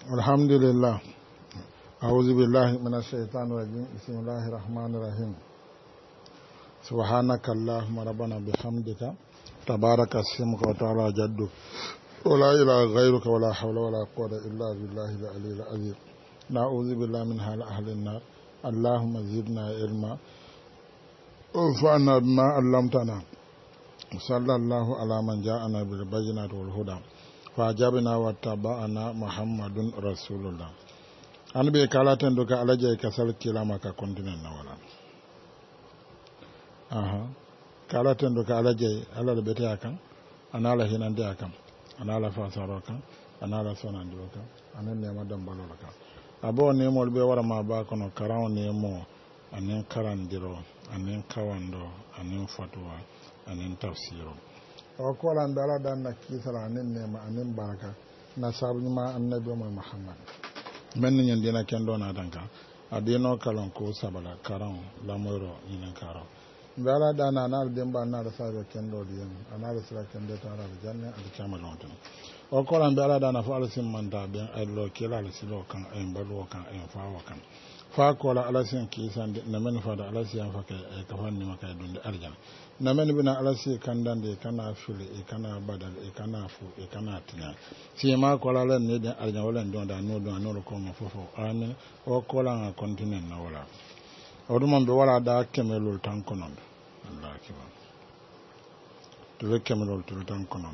الحمد لله أعوذ بالله من الشيطان الرجيم بسم الله الرحمن الرحيم سبحانك اللهم ربنا بحمدك تبارك اسمك وتعالى جدك ولا إله غيرك ولا حول ولا قوة إلا بالله العلي العظيم نعوذ بالله من حال أهل النار اللهم زدنا علما وانفعنا بما علمتنا صلى الله على من جاءنا بالبينات والهدى فأجابنا واتبعنا محمد رسول الله an be kala ten do ka alaje ka sal kilama ka kontinen na wala kala ten do ka alaje ala de bete akan anala hinande akan anala fasaro kan anala sonande kan anan ne madam balola kan abo ne mol be wara ma ba kono karaw ne mo anen karandiro anen kawando anen fatwa anen tafsiro o ko lan dala dan na kisala anen ne ma anen baraka na sabu ma annabi Muhammad men ni dina kendo na danka adino kalon ko sabala karam lamoro ina karo bala dana na demba na da sabe kendo diyan ana da sira kendo ta da janna al kamalon tan o ko ran bala dana fa alsin manda ben allo kila al silo kan en balo kan en fawa kan fa ko la alasin ki san na men fa da alasin fa kai ka fanni maka dunde arjan na men bina alasi kandande kana fili e kana badal e kana fu e kana tinya si ma ko la len ne de arjan wala don da no ko mo fofo amen o ko la nga continent na wala o dum be wala da kemelul tan konon Allah kiba to kemelul tan konon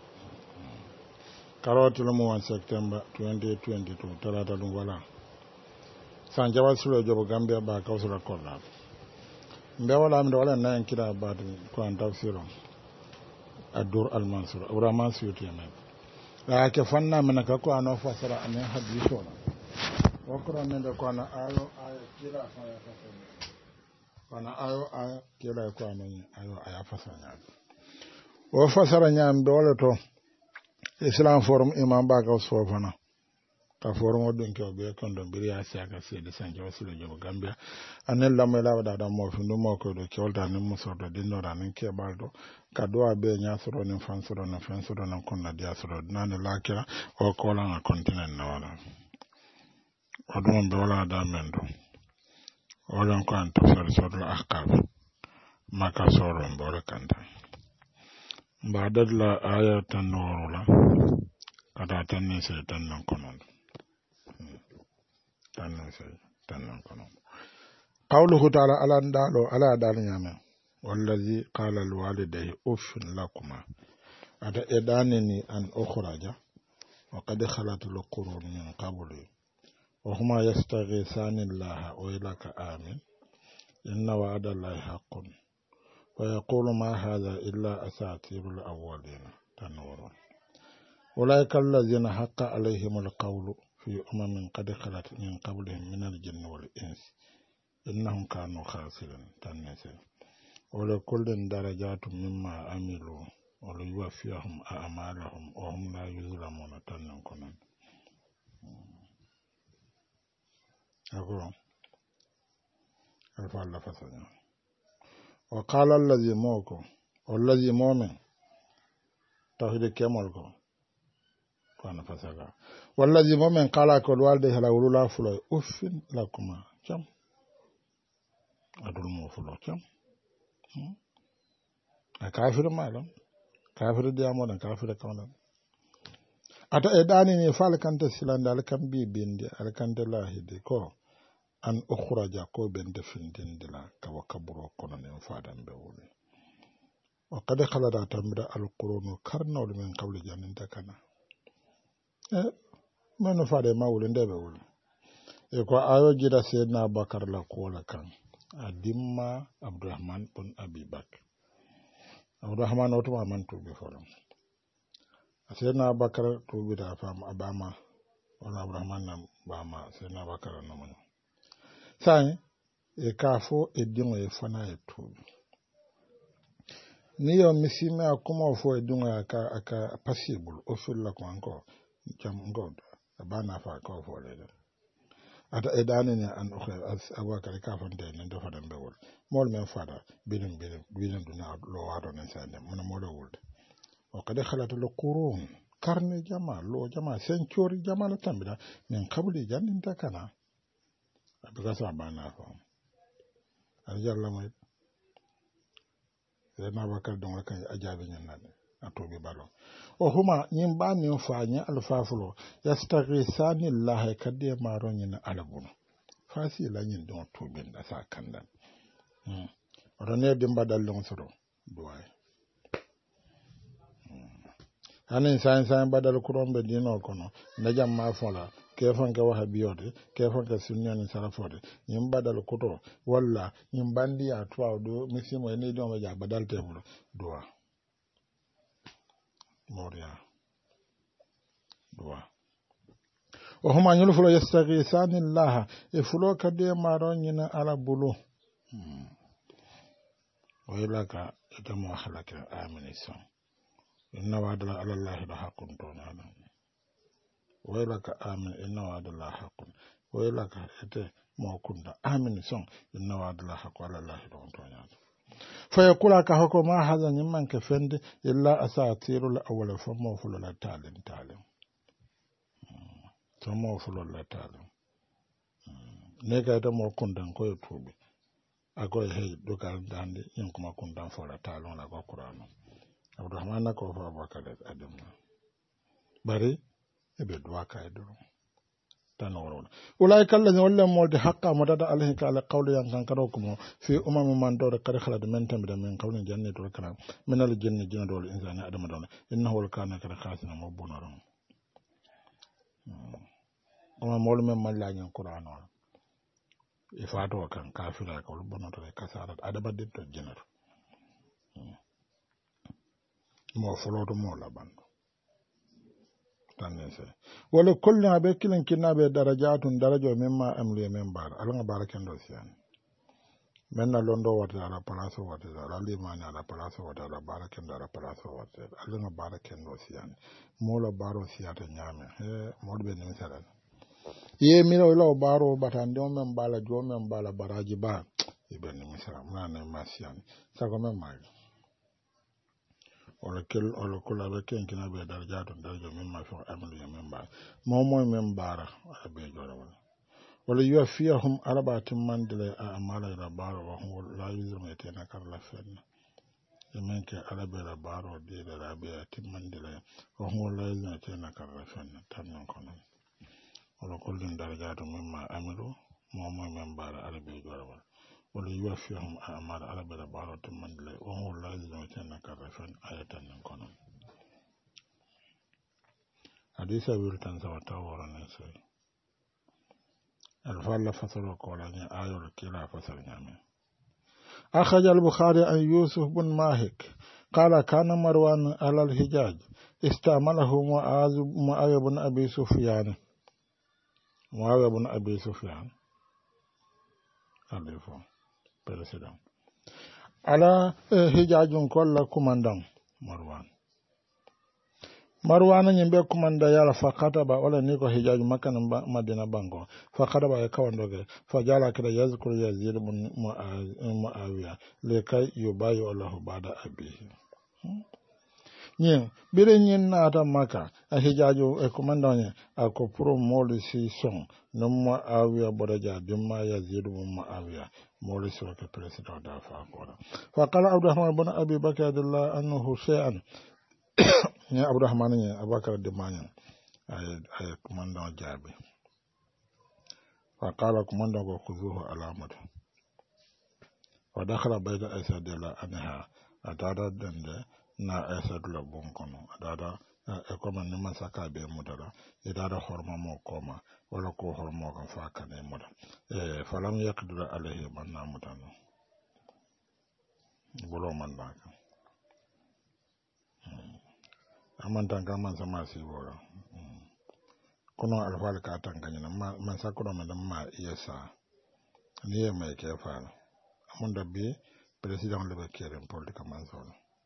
karotul mo 1 September 2022 talata dum wala san jawal sulo jobo Gambia ba kawsura kolla mbe wala mi wala nan kira ba ko an tafsiro adur al mansur abrahman suyuti men la ke fanna men ka ko ano fasara an hadithu wa qur'an men ko ana ayo kira fa ya fasara ana ayo kira ko ana ayo aya fasara o fasara nyam dole to islam forum imam ba ka sofana ka forum odun ke be kon don biriya siaka se de sanje wasilo jobo Gambia anen la mela wada mo findu mo ko do kolda ni muso do dinno ran ke baldo ka do abe nya soro ni fansoro na fansoro na kon na dia soro nan lakira o ko la na continent na wala odon be wala da mendo wala ko an to soro ahkam maka soro mbore kanta mbadalla aya tan norula kada tan ni se tan non konon قوله تعالى على دال نعمة والذي قال الوالدين أف لكما أتى إدانني أن أخرج وقد خلت القرون من قبلي وهما يستغيثان الله ويلك آمين إن وعد الله حق ويقول ما هذا إلا أساطير الأولين تنور أولئك الذين حق عليهم القول في قد خلت من قبلهم من الجن والإنس إنهم كانوا خاسرين تنسي ولكل درجات مما عملوا وليوفيهم أعمالهم وهم لا يظلمون تنكون أقول الفعل فسنا وقال الذي موكو والذي مؤمن توحيد كمالكو كان فسنا والذي مؤمن قال كل والده لا ولا فلو أفن لكما كم أدل مو فلو كم كافر مالهم كافر ديامون كافر كونن أتا إداني نفعل كانت سلان دال كم بي بيندي على كانت الله دي كو أن أخرج كو بند فندين دلا كوا كبرو كونن ينفادن بولي وقد خلد تمر القرون كرنول من قبل جانين تكنا meno fade mawul ndebe wul e ko ayo jida sayyidina bakar la ko la kan adimma abdurrahman bin abibak abdurrahman oto man to be forum sayyidina bakar to be da fam abama wala abdurrahman nam bama sayyidina bakar no mo sai e kafo e dingo e fana e to ni yo misime akuma fo e dingo aka possible o fulla ko anko jam god bana fa ko fole ata edane ne an abakar ka fante ne do fadan bewol mol men fada bilin duna lo wado ne sande mun mo do wulde o kade khalatu al qurun karne jama lo jama century jama la tambida min kabuli jandin ta kana abiga sa bana fa aljalla mai na bakar don kan ajabi nyan nan atobe balo o huma nyin ba min fa nya alfafulo yastaghisani allah kadde maron yin alabun fasi la nyin don tobin da sa kandan rone dimba dallon soro duwai hanin sain badal kurombe dino kono najam ma fola kefan ka waha biyode kefan ka sunni sarafode nyim badal kuto walla nyim bandi ya tuwa do misimo ni do ma ja badal tebulo duwa moria duwa o huma nyul fulo yastaghisani allah e fulo kade maron nyina ala bulu waylaka etamo halaka aminison inna wa'dala ala allahi la haqqun tonana waylaka amin inna wa'dala haqqun waylaka ete mo kunda amin son inna wa'dala haqqun ala allahi tonana fa yakula ka hako ma hadha nyimman ka fende illa asatirul awwal fa mo fulala talim to mo fulala talim ne ga da mo kundan ko tubi agoy hey dokal dande yin kuma kundan fola talon la ko qur'ano abdurrahman ko fa bakar adam bari ebe duwa ka edoro tan woro ulai kallan wallan molde haqqa madada alhi ka ala qawli yan kan karo kuma fi umam man dawra qad khalad min tamida min qawlin jannatu wal kalam min al jinni jinnatu wal insani adam dawna innahu kana kada khasina mabunara umam mol men mallañen qur'ano ifato kan kafira ko bonoto kasarat adaba detto jinnatu mo foloto mo labando tanese wala kullu abe kilin kinabe darajatun darajo mimma amli men bar alanga baraken do sian menna londo wata ala palaso wata ala limani ala palaso wata ala baraken do ala palaso wata alanga baraken do sian mola baro siata nyame he modbe ni misala ye miro lo baro batande o men bala jo men bala baraji ba ibe ni misala mna masian sako men magi wala kula be ken kina be daraja mimma fi amalu memba momo membara be jora wala yuafiyahum arabatin mandile a amala ila baro wa huwa la yuzma tena karla fenna yemen ke arabe la baro de la be timmandile wa huwa la yuzma tena karla fenna tan kono wala kullin daraja mimma amalu momo membara arabe jora wala yuwafihum a'mal ala bala baratum man la wa huwa lazim tanna karafan ayatan kono hadisa wirtan sawata warana sai al-falla fasara qolani ayul kila fasar nyame أخرج البخاري عن يوسف بن ماهك قال كان مروان على الحجاج استعمله معاوية بن أبي سفيان president ala hijajun kolla kumandan marwan nyimbe kumanda yala fakata ba wala niko hijaju makana madina bango fakata ba kawandoge fajala kida yazkuru yazid bin muawiya lekai yubayu allah bada abihi nyen bire nyen na ata maka a hijaju kumanda nye akopuro moli si son no muawiya bodaja dimma yazid bin muawiya مولى سورة البريسيدنت دافع كورا فقال عبد الرحمن بن أبي بكر الله أنه شيئا يا عبد الرحمن يا أبو بكر الدماني أي كماندو جابي فقال كماندو خذوه علامته ودخل بيت أسد الله أنها أتادا دند نا أسد لبون كنو أتادا ekoma ni masaka be mudara idara horma mo koma wala ko hormo kan fa kan e muda falam yaqdir alayhi manna mudano bolo man da amanta kan man sama si wala kono alfal ka tanganya man sakuro man ma yesa ni e mai ke fa amunda bi president le be kere politique man so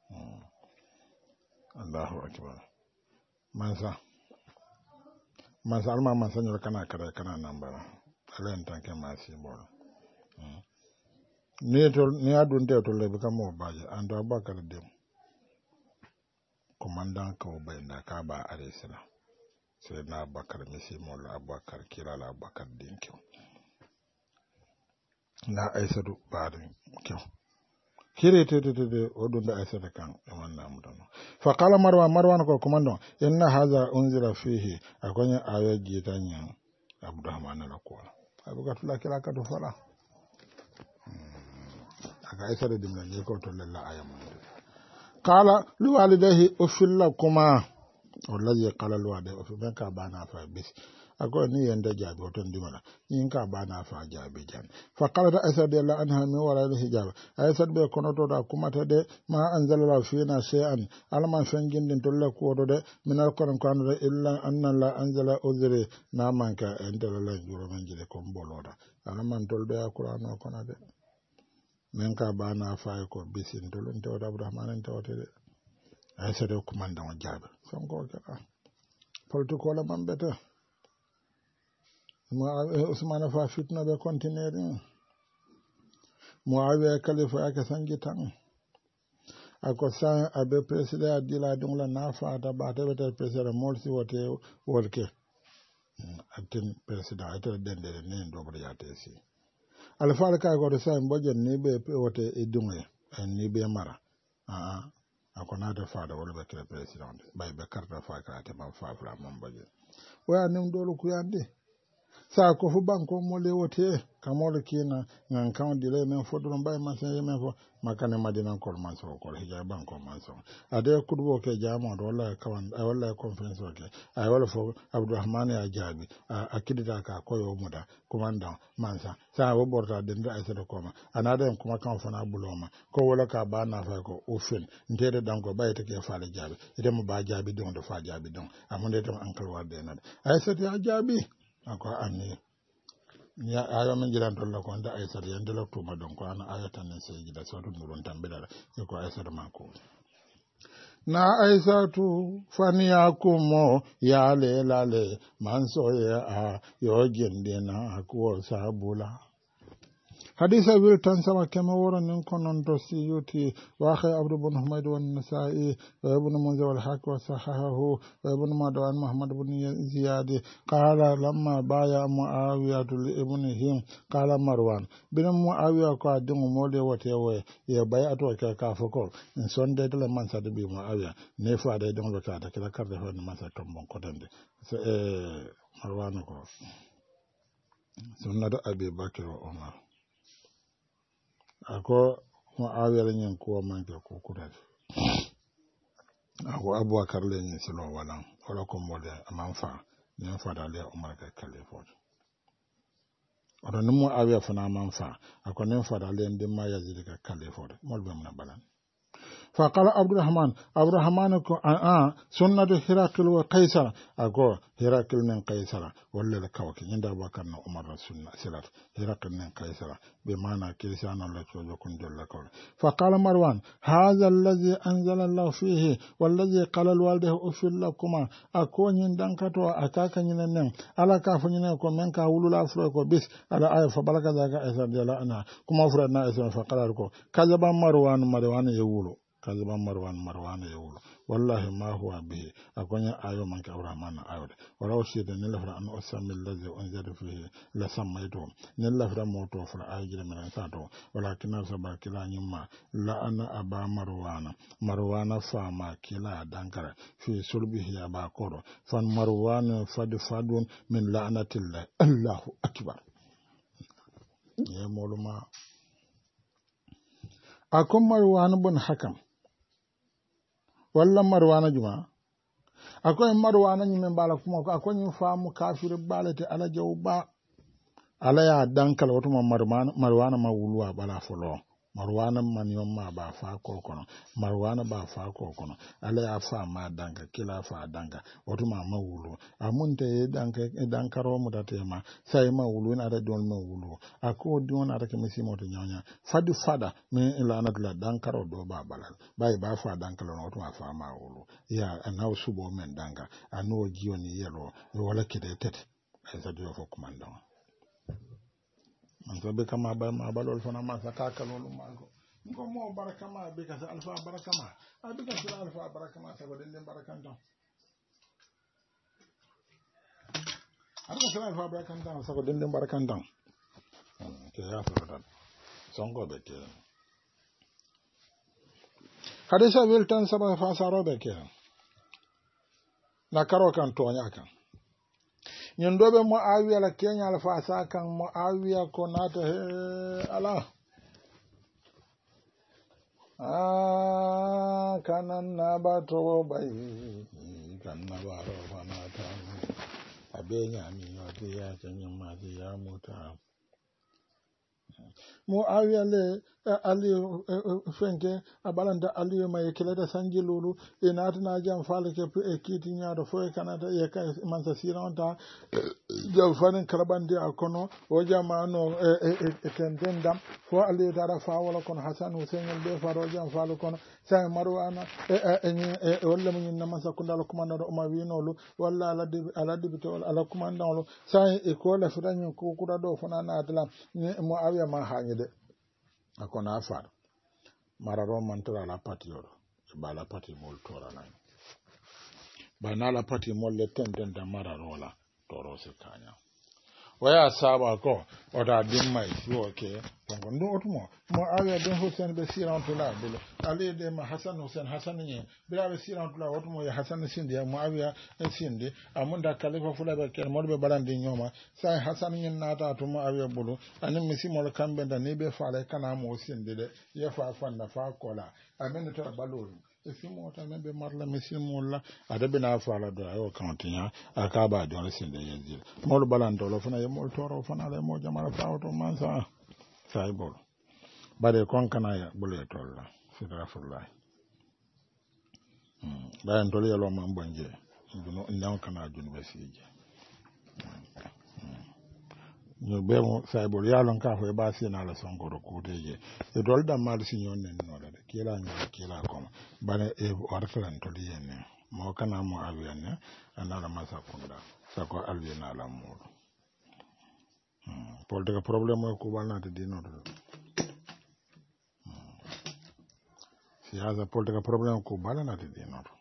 Allahu akbar mansa alma mansa nyol kana kare kana nambara alen tanke masi bol ni adun de to le bika mo baje ando abakar dem kumandan ka bayna ka ba alayhi sai na Abubakar misi mola Abubakar kira la Abubakar din kyau na Aisatu ba da kyau kire te odun da Aisatu kan wannan mutan fa qala marwan ko komando inna hadha unzila fihi akwai ayoyi tanyan Abdurrahman na ko Abubakar la kira ka to fara aka Aisatu dimna ne ko to lalla ayamun qala liwalidayhi ufilla kuma wallahi qala liwalidayhi ufilla ka bana fa bis ago ni yanda jabi oton dimala yin ka bana fa jabi jan fa qalat aisha radhiyallahu anha min wara hijab aisha be kono to da kuma ta de ma anzalala fina shay'an alman fangin din tolla ko do de min alquran kan da illa anna la anzala uzri na manka endala la juro man jide ko mboloda alman tolbe alquran ko na de men ka bana fa ko bisin tolon to da Abdurrahman tawte de aisha de kuma ndan jabi son ko ka protocol man beta Usman fa fitna be continuer Muawiya khalifa aka sangi tan ako sa abe president adila dum la nafa ta ba ta beta president molsi wote wolke atin president ata dende ne do bari atesi alfa ka go sa mboje ni be wote idunge ni be mara akona da fa da wala be president bay be karta fa ka ta man fa fra man baje waya nim dolu ku yande sa ko fu banko mo le wote kamol kina ngan kan dile men fodron bay man sen yemen fo makane madina ko man so ko hija banko man so ade kudbo ke jamo do wala kawan wala conference ke ay wala fo Abdurrahman ya jabi akidita ka ko yo muda commandant mansa sa wo borta den da aysa ko ma anada en kuma kan fona buloma ko wala ka ba na fa ko ofin ndede danko bay te ke faale jabi ide mo ba jabi don do fa jabi don amunde to ankal warde na aysa ya jabi ako anni ya ayo men jiran tolla ko nda ay sar yande la tuma don ko ana ayatan ne sey gida so dum don tambida ko ay sar mako na aisatu faniyakumo ya lelale manso ya yo gende na ko sabula hadisa wil tan sama kema woro nin konon to siyuti wa khay abdu bin humayd wan nasa'i wa ibn munzir wal haq wa sahahu wa ibn madwan muhammad ibn ziyad qala lamma baya muawiya li ibnihi qala marwan bin muawiya ko adin mole wote we ye bayatu ka foko in sonde de man sa de bi muawiya ne fa de don ta ta kala karde ho man sa tombon ko dande marwan ko sunnatu abi bakr wa umar ako Muawiya nyen ko manke ko kudade ako Abubakar le nyen silo wala ko mode amanfa nyen fa dale Umar ka kalifo odo no Muawiya fana amanfa ako nyen fa dale ndima Yazid ka kalifo molbe mun balan فقال عبد الرحمن كو سنة هرقل وقيصر أقول هرقل من قيصر ولا الكوكي عند أبو بكر عمر السنة سلات هرقل من قيصر بمعنى كريسان الله يكون جل كول فقال مروان هذا الذي أنزل الله فيه والذي قال الوالده أفل لكما أكون يندنكتو أكاك ينن على كافن ينكو منك أولو لا أفرقو بس على آية فبلغ ذاك أسر ديلا أنا كما فرنا أسر فقال لكو كذب مروان يقولو kaziban marwan ya wuro wallahi ma huwa bihi akonya ayo man ka Abdurrahman ayo wala shi da ne lafra an usamil ladzi unzira fihi la samaitu ne lafra moto fra ayo jira men sa to walakin sabba kila nyimma la ana aba marwana fa ma kila dankara fi sulbihi aba koro fan marwan fadun min la'natillah Allahu akbar ya moluma akon marwan bun hakam walla marwana juma akwai marwana nyimen bala kuma akwai yin famu kafir balate ala jawba ala ya dankal wato marwana ma wuluwa bala folo marwana man yomma ba fa ko kono marwana ba fa ko kono ala ya fa ma danka kila fa danka wato ma wulu amunte dankaro mu datema sai ma wulu na da don ma wulu ako don ada ke misi moto nyanya fada min ilanat la dankaro do ba balal bai ba fa dankalo no wato ma fa ma wulu ya anaw subo men danka anu jioni yelo wala kide tet ay sa dio fo commandant man sabe kama ba ma balol fana ma sakaka lolu mago ngo mo barakama be ka alfa barakama abi ka sura alfa barakama saboda den barakan don alfa sura alfa barakan don saboda den barakan don ke ya fara songo be ke hadisa wiltan sabah fa saro be ke na karo kan tonya kan nyendobe mo awiya la kenya alfa sa kan mo awiya ko nata he ala kanan na bato bai kan na baro fanata abenya mi yoti ya tanyin ma ya muta mo awiale ali fenke abalanda ali ma yekele da sanji lulu inatna jam fale ke e kiti nyaado fo e kanata e ka man sa siranta jam fanen karabande akono o jamano e kendendam fo ali dara fa wala kon hasan hussein be faro jam fale kono sa marwana e walla mun na masa kundalo komando o ma winolu walla aladi bito ala komando sa e ko la fudanyo ko kuda do fona na atla mo awiya ma hanyede akona afar mararo mantora la patiyoro ba la pati mol tora nan ba na la pati mol le tenden da mararo la toro se kanya waya saba ko oda dimma iwo ke bongo ndo otumo mo awe den Hussein be siran to la bele ale de ma Hassan Hussein Hassan ni be awe siran to la otumo ya Hassan sindi mo awe sindi amunda kalifa fula be ken mo be balandi nyoma sai Hassan ni nata to mo awe bulu ani misi mo kambe da ne be faale kana mo sindi de ya fa fanda fa kola amen to balori esimo ta membe marla misimo la adabe na fala do ayo kantinya akaba do sinde yezil mol balando lo fana mol toro fana le mo jamara fawto mansa saibol bare kon kana ya bule tolla sidrafullah bayan tole yalo man bonje duno ndaw kana junbe sije no bemo saibol yalon ka fo ba sina la sonko do kuteje e dol da mal sinyon nen no da kila ni kila kom bane e wartalan to liyene mo kana mo awiane anala masa kunda sako alwina la mo politika problème ko balna te dino do siyaasa politika problème ko balna te dino do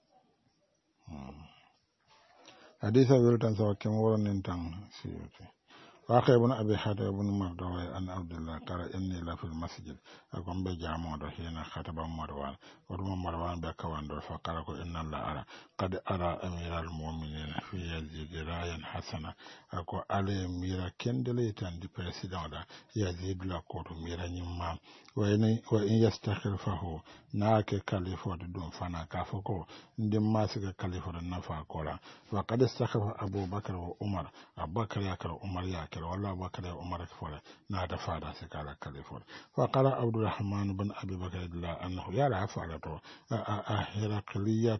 hadisa weltan sawa kemo wonen tan siyoti واقع ابن أبي حاتم بن مردوي أن عبد الله قال إني لا في المسجد أقوم بجامع حين خطب مروان ورم مروان بكوان دور فقال إن الله أرى قد أرى أمير المؤمنين في يزيد رايا حسنا أقول علي ميرا كندلي تندي بريسيدان يزيد لكوت ميرا نيما وإن يستخلفه ناك كاليفور دون فانا كافوكو ندم ماسك كاليفور النفا كولا وقد استخلف أبو بكر وعمر أبو بكر يكر عمر يكر والله أبو بكر عمر كفر نادى فادا سكالا كاليفور فقال عبد الرحمن بن أبي بكر الله أنه يرى فعلته هرقلية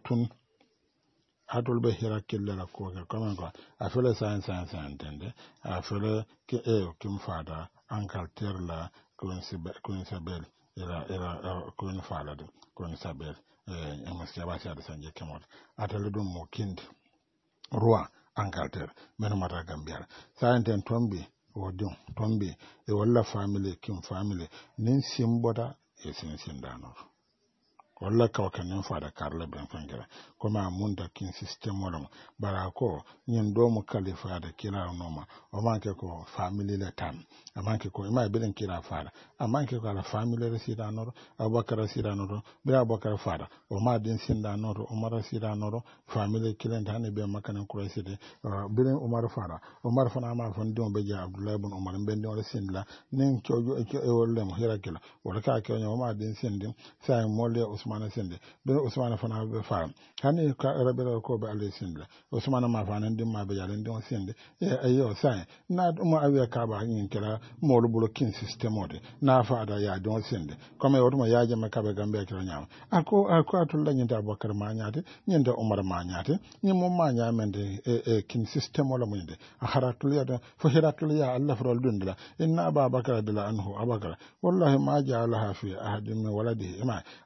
adol be hira kille la ko ke comme quoi a fait le science entende a fait le que kim fada Angleterre la Queensabel era Queen fada de Queensabel maski abasi ada sanje kemot atale dum mo kind roi Angleterre men mata Gambia sa enten tombi wodum tombi e walla family kim family nin simboda e sin danor walla kaw kanen fada karla ben fangera koma munda kin system wala barako nyen do mo khalifa da kila noma o manke ko family le tam amanke ko ima belen kila fada amanke ko ala family resida noro abakar resida noro be abakar fada o ma din sinda noro umar resida noro family kilen tane be makanen ko reside belen umar fada umar fana ma fon don be ja abdullah ibn umar ben don resindla nen chojo e wolle mo hirakila wala ka ke o ma din sindin sai molle Usmana sinde don Usmana fana be faam hani ka rabira ko be ale sinde Usmana ma fana ndim ma be yalen don sinde ayo sai na mo awiya ka ba yin kira mo lu bulo kin system ode na faada ya don sinde comme yoto mo yaaje ma ka be gambe kiro nyaam ako atul la nyinta Abubakar ma nyaate nyinta Umar ma nyaate nyimo ma nyaamende kin system wala mo inde harakliya da fo harakliya Allah farol dundla inna Abubakar dila anhu Abubakar wallahi ma ja'alaha fi ahadin min waladihi ima Abubakar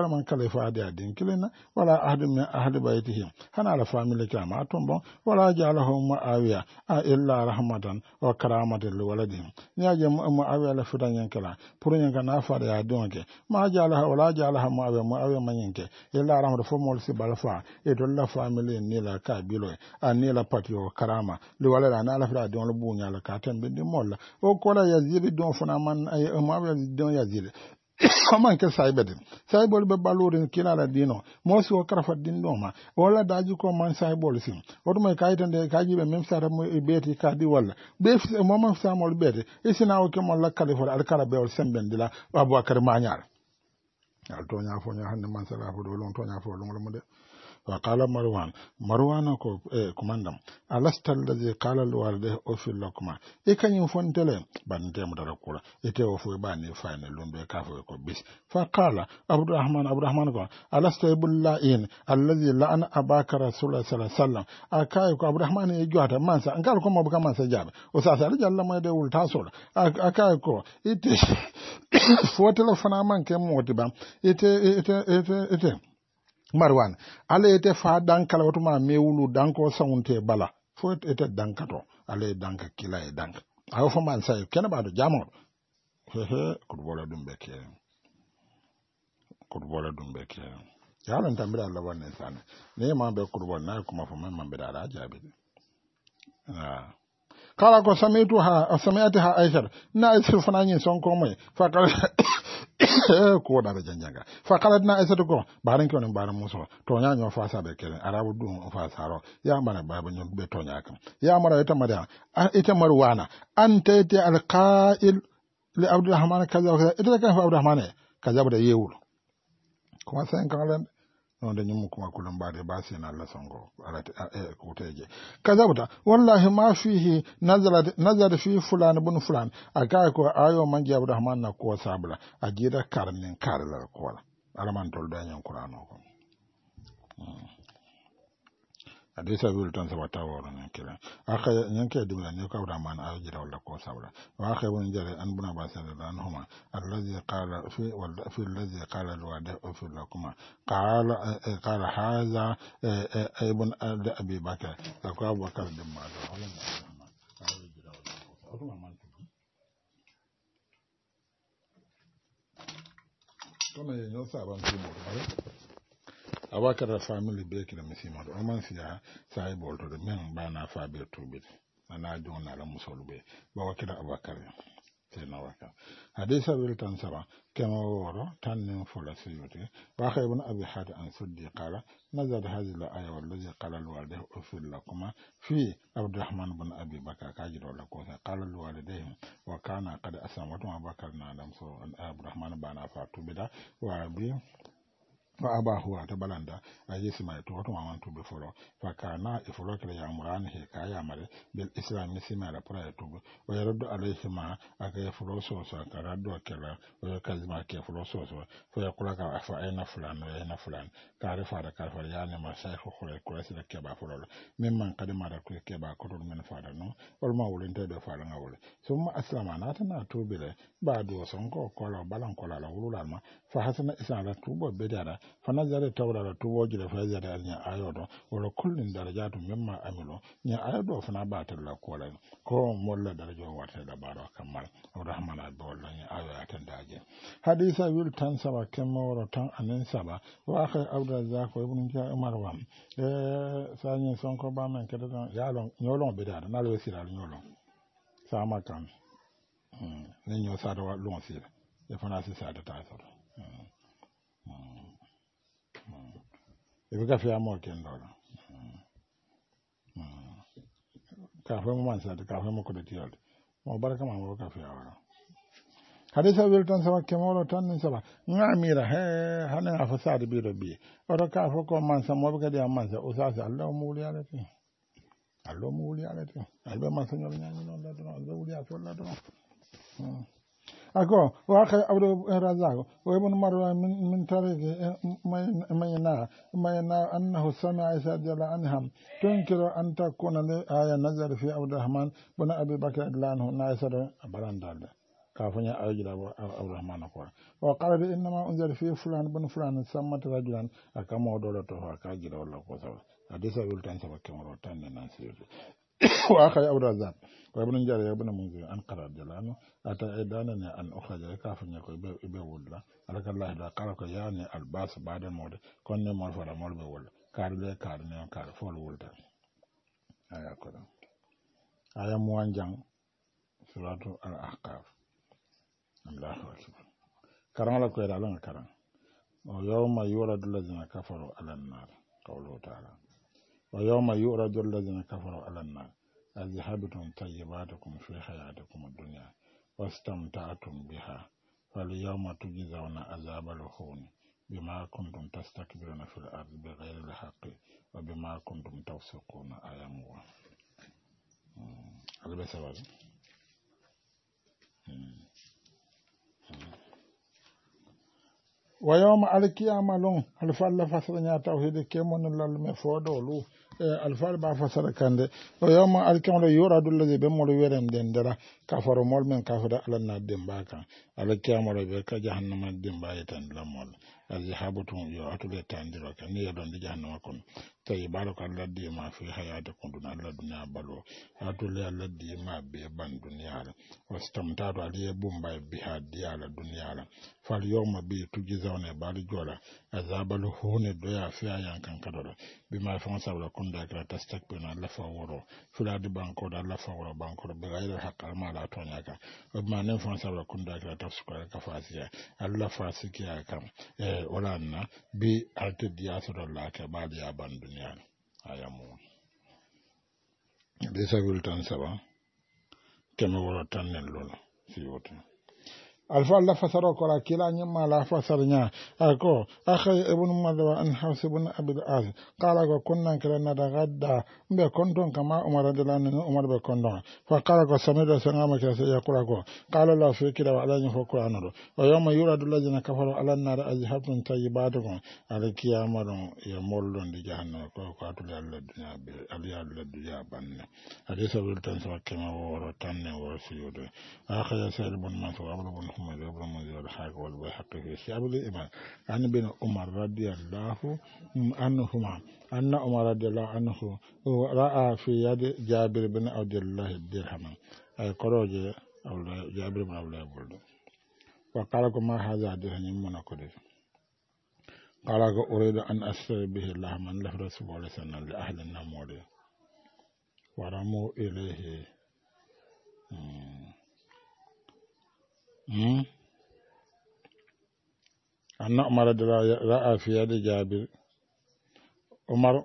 kila man kalifa ade adin kilina wala ahadun min ahli baytihim hana la family kama tombo wala jalahum muawiya illa rahmatan wa karamatan li waladihim nyaje muawiya la fudan yankala pour yanka na fa ya donke ma jalaha wala jalaha muawiya manyenke illa rahmatan fo mol si balfa e to la family ni la kabilo ni la patio karama li walada na la fra don lo bunya la katembe di molla o kola yazid don fana man ay muawiya don yazid man ke saibol be balorin kilala dino mosi o karafa dindo ma wala daji ko man saibol sim oto may kayitande kaji be même sara mo beti kadi wala be mo man samol beti isina o ke mon la kalifa al karabe o sembendila abubakar mañal al to nya fo nya hande man sala fo do lon to nya fo lon mo de وقال مروان ko commandant alasta alladhi qala alwalide ofil lakuma e kanyum fontele bande mo dara kula ete o fo bani fayne lumbe ka fo ko bis fa qala abdurrahman ko alasta billahin alladhi la'ana abaka rasulullah sallallahu alaihi wasallam akai ko abdurrahman e jota mansa ngal ko mo buka mansa jabe o sa sa jalla mo de wul tasola akai ko ite fo telefona man ke moti ba ite Marwan ala ete fa dankala watuma mewulu danko saunte bala fo ete dankato ala danka kila e danka ayo fo man say kena ba do jamo ko bola dum beke yalan tambira Allah wannan sana ne ma be kurbo na kuma fo man be da jabi kala ko sami'atuha aisha na isir fanani son ko mai fa ko da janjanga fa kala na aisha ko baran ko ne baran muso to nya nyo fa sa be kelen arabu dum fa saro ya mara baba nyon be to nya kam ya mara ita marwana anta ta alqa'il li abdurrahman kaza ita kan fa abdurrahman kaza da yewul kuma sai kan non da nyum kuma kullum ba da ba sai na Allah sango alati ko teje kazabta wallahi ma fihi nazar fi fulan ibn fulan aka ko ayo manji abdurrahman na ko sabla ajira karnin karlar ko alaman tol da nyan qur'ano ko hadisa wil tan sabata woro nan kila aka yanke dimla ne ka abdurrahman ayo jira wala ko sabla wa aka won jare an buna ba sai da anhuma allazi qala fi allazi qala alwada fi lakuma qala hadha ibn abi bakr ko abubakar din ma da wala ayo jira wala ko to me no saban su mo abakar family be kila misima do man siya sai bolto de men bana fa be tubi ana jona la musolbe ba wakira abakar te na waka hadisa wil tan saba kama woro tan nin fola siyuti wa khaybun abi had an suddi qala nazad hadhihi al-aya wallazi qala al-walidayhi ufil lakuma fi abdurrahman ibn abi bakr kajido la ko qala al-walidayhi wa kana qad asamatu abakar na lam so abdurrahman bana fa tubida wa bi fa abahu ta balanda ayi sima to to man to be folo fa kana ifolo kala ya muran he kaya mare bil islam sima la pra to wa yardu alayhi ma aka folo so ka raddo kala wa kazma ke folo so fa yakula ka fa ayna fulan ka rifa da ka fa ya ne ma sai ko ko sila ke ba folo mimman kadima da ke ba ko to men fa da no wal ma wulin te be fa da ngawul summa aslama na ta na to bile ba do son ko la balan ko la wulula ma fa hasana isa la tubo be da fanazare tawra la tubo jira fa zare nya ayodo wala kullin darajatu mimma amilu nya ayodo fana batal la kola ko molla darajo wata da baro kamal rahman abdullah nya ayo atan daje hadisa wil tan saba kemoro tan anen saba wa akhay abdullah ko ibn umar sanyi sonko ba men kedo yalon nyolon be da na lo siral nyolon sama kan ne nyo sa do lon sir e fana si sa ta so ibi kafe ya mo ken dola kafe mo man sa kafe mo ko de tiyal mo baraka ma mo kafe ya wala hadisa wil tan sa kemolo tan ni sala ngamira hana afasad bi rabbi ora ka fo ko man sa mo be de man sa usasa allah mo wuli alati albe man sa nyol nyani non da don albe wuli atolla don ako wa khay abdu razaq wa ibn marwa min tariq mayna annahu sami'a isa jalla anhum tunkiru an takuna aya nazar fi abdurrahman bin abi bakr radhiyallahu anhu na isa barandal كافني أجل أبو الرحمن أقول وقال إنما أنزل في فلان بن فلان سمت رجلا أكما دولته أكاجل ولا قصر حديث بلتان سبا كمرو تان ناسير وأخي أبو الرزاق وابن جاري ابن منذر أن قرأ جلانه أتى إدانني أن أخرج كافني كي بولا لك الله إذا قالك يعني الباس بعد الموت كوني مول فلا مول بولا كارلي كارني كار فول ولتا آية كذا آية موانجان سورة الأحقاف الله أكبر كرم لك إلى لنا كرم ويوم يورد الذين كفروا على النار قوله تعالى ويوم يورد الذين كفروا على النار أذهبتم طيباتكم في حياتكم الدنيا واستمتعتم بها فاليوم تجزون عذاب الهون بما كنتم تستكبرون في الأرض بغير الحق وبما كنتم تفسقون آية موه هذا بسبب ويوم القيامة لون الفال فسرنا توحيد كمون للم فودولو الفال با فسر كande ويوم القيامة يورد الذي بمول ويرن دندرا كفر مول من كفر على النادم باكا القيامة بك جهنم الدم بايتن لمول الذهابتم يواتل تاندرا كان يدون جهنم كون طيبارك الذي ما في حياتكم دون الدنيا بلو اتول الذي ما بيبان دنيا واستمتعوا عليه بومبا بها ديال الدنيا فاليوم بي تجزون بالي جولا عذاب الهون دويا فيا يانكان كدoro بما فنسا كندا كلا تستكبرون الله فورو فلا دي بانكو الله فورو بانكو بغير الحق ما لا تونياكا وبما نفنسا كندا كلا تفسكو كفاسيا الله فاسكيا كام ولا أن بي أرتدي أسر الله كبعد يابان دنيا أيامون ليس قلتان سبا كما ورطان نلولا سيوتي alfa Allah fasaro kora kila nyima la fasar nya ako akhay ibn madwa an haus ibn abd az qala ko kunna kala na gadda mbe kondon kama umar radhiyallahu anhu umar be kondon fa qala ko samira sangama kala se yakura ko qala la fi kila wa alani ko qur'an do wa yawma yuradu alladhina kafaru ala an-nar azhabtum tayyibatukum ala kiyamaron ya mollon di jahannam ko atul Allah dunya be Allah dunya banne hadisa wil tan sa kema woro tanne woro suyude akhay sa'id ibn mansur ibn محمد بن منذر الحاق والبيهقي في شعب الإيمان عن ابن عمر رضي الله عنهما أن عمر رضي الله عنه رأى في يد جابر بن عبد الله الدرهم أي قروج جابر بن عبد الله بولد وقال ما هذا درهم من قدر قال أريد أن أشتري به الله من له رسول الله صلى الله عليه وسلم لأهل النمور ورموا إليه أن عمر رأى في يد جابر عمر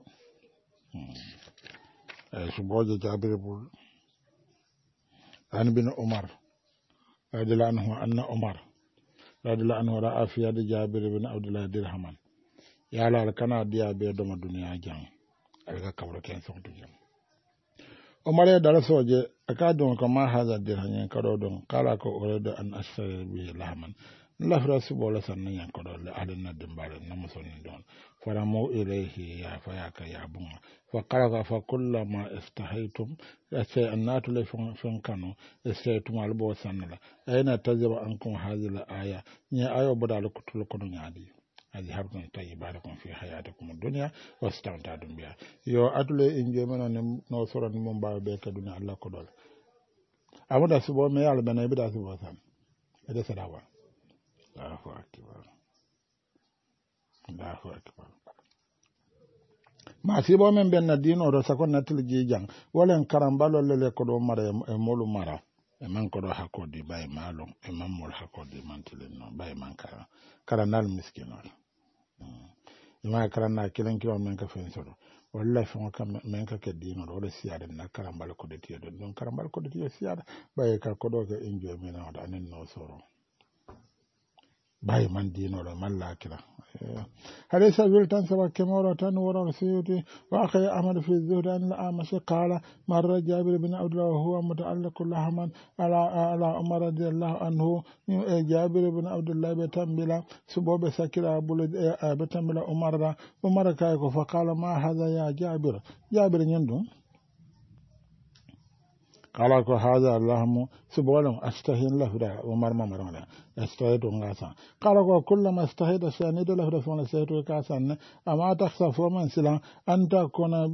سبوج جابر بول عن بن عمر رضي الله عنه أن عمر رضي الله عنه رأى في يد جابر بن عبد الله درهما يا لا كان ديا بيدوم الدنيا جان ألقى كبر كان سوت جان عمر يدرس وجه أكادون كما هذا الدرهم كرودون قال كو أريد أن أشتري به لحما لفرا سبولا سنن كرود لأهلنا دمبال نمسون دون فرموا إليه يا فياك يا بوم فقال فكل ما استحيتم أنات لفن كانوا استحيتم على بوسنلا أين تجب أنكم هذه الآية ني آية بدل كتلكم نادي أذهبتم طيباتكم في حياتكم الدنيا واستمتعتم بها يو أتولي إنجي من نوصر المنبع بيك الدنيا الله كدول أمدا سبو ميال بنا يبدا سبو سام هذا سلاوا الله أكبر الله أكبر ما سيبو من بين الدين ورسكون نتل جيجان ولن كرامبالو للي كدو مرا مولو مرا man ko do hakodi bay malum e mammol hakodi mantilen no bay man karanal miskino ma karana kilen kilo men ka fen soro wallahi fon kam men ka kedino do siada na karambal ko de tiyo don karambal ko de tiyo siada bay ka ko do ka enjoy men no da nen no soro bay man dino do malla kila هذا سبيل تنسب كمورة ورا سيوتي وأخي أمر في الزهد أن الأعمش قال مر جابر بن عبد الله وهو متعلق لحما على عمر رضي الله عنه جابر بن عبد الله بتنبلا سبوب سكر بتنبلا عمر كايكو فقال ما هذا يا جابر يندو qala ko hada allahmu subhalam astahin lafda umar mamarona astahidu ngasa qala ko kullama astahida shanidu lafda fa nasaitu kasan ama takhsa man silan anta kona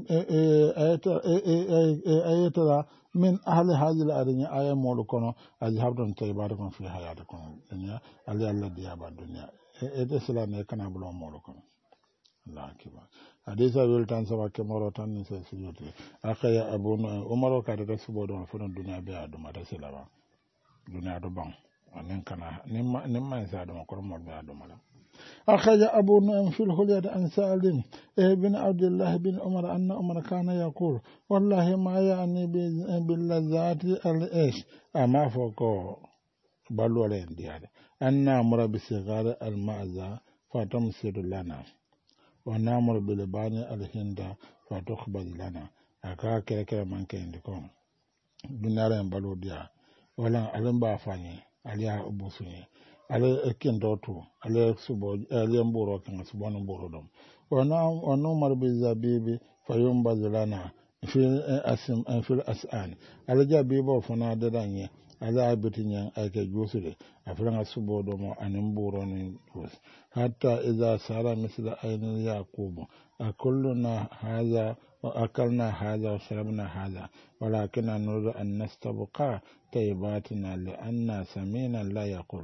ayata min ahli hadhihi al-arnya aya molu kono azhabtum tayyibatukum fi hayatikum dunya alladhi yaba dunya ede silane kana bulo molu kono Allah kiba hadisa wil tan sama ke moro tan ni se siyoti akaya abun umaro ka da subo don fona dunya be adu mata silama dunya do bang anen kana nimma sa do ko mo be adu mala أخرج أبو نعيم في الحلية عن سالم بن عبد الله بن عمر أن عمر كان يقول والله ما يعني باللذات الإيش أما فوق بلولين ديالي أن نأمر بصغار المأزى فتمسر لنا ونأمر بلبان الهند فتخبز لنا أكا كلا كلا من كين لكم دنيا بلو ديا ولا ألم بافاني عليها أبوسني ale kendoto ale subo ale mboro kan subo no mboro dom wana marbi zabibi fayumba zulana fil as'an ale jabibo fana dadanye ale abitinya ake jusule afranga subo dom anin mboro ni hatta idza sara misla aynil yaqub akulluna hadha وأكلنا هذا وشربنا هذا ولكننا نريد أن نستبقى طيباتنا لأن سمينا لا يقول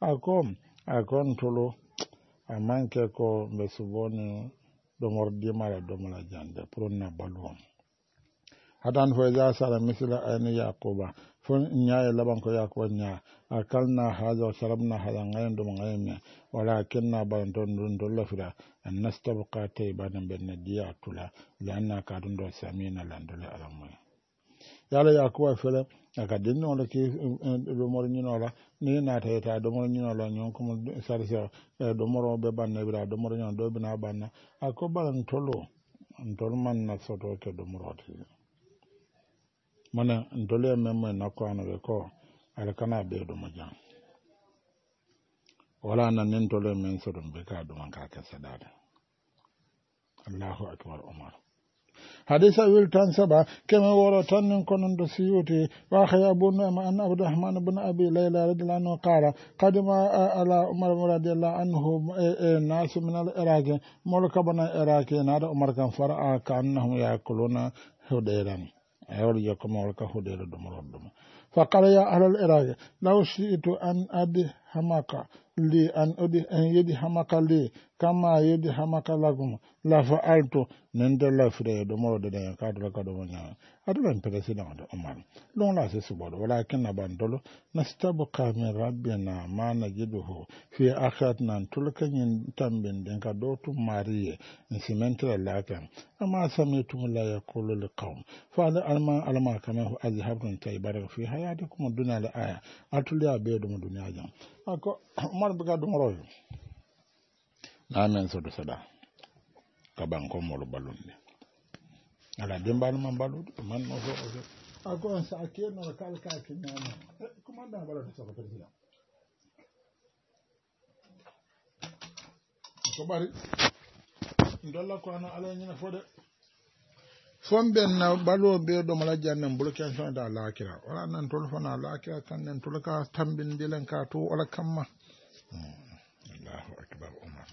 أكون تلو أمانك كو بسبوني دمور ديمالا دومالا جاندة پرنا بلوم هدان فإذا سأل مثل أين يعقوب فنيا لبن كو يعقوب نيا أكلنا هذا وشربنا هذا غير دوم غير ولكننا بانتون دول فدا أن نستبقى تيبانا بين ديا تولا لأننا كادون دو سامينا لاندول ألمي يالا يعقوب فلا akadinno wala ki do mor nyino la ni na ta do mor nyino la nyon ko sarisa do moro be banne bira do mor nyon do bina banna akobalan tolo ntol man na soto ke do moroti mana ndole memme na ko anabe ko ala kana be do majan wala nan nen tole men so dum be ka do man ka sadada Allahu akbar umar hadisa wil tan saba kema woro tan nin konon do siyuti wa khayabun ma an abdurrahman ibn abi layla radhiyallahu anhu qala qadima ala umar radhiyallahu anhu nas min al iraq mulka bana iraq nada umar kan fara ka annahum yakuluna hudayran ayol yakuma ka hudayra do morodum فقال يا أهل العراق لو شئت أن أدي همك لي أن يدي همك لي كما يدي همك لكم لا فعلت نندل فري دمر دنيا كادر كادونا أدلن بريسيدان عمر لون لا سيسبود ولكن نبندلو نستبقى من ربنا ما نجده في آخرتنا تلك تنبين دنك دوت ماريه نسمنتر لكن أما سمعتم لا يقول لقوم فعلى ألما كما هو أذهبتم تيبارك في حياتكم الدنيا لآية أتولي أبيدم الدنيا جام أكو عمر بقى دمروي نامن سودو سدا kabanko molo balunde ala dembal man balude man no so ako on sa ke no kal ka ke nyama commandant balade so ko president ko bari ndolla ko ana ala nyina fode fomben na balo be do mala jannan bulken son da lakira wala nan tol fona lakira kan nan tol ka tambin dilen ka to wala kamma Allahu akbar umar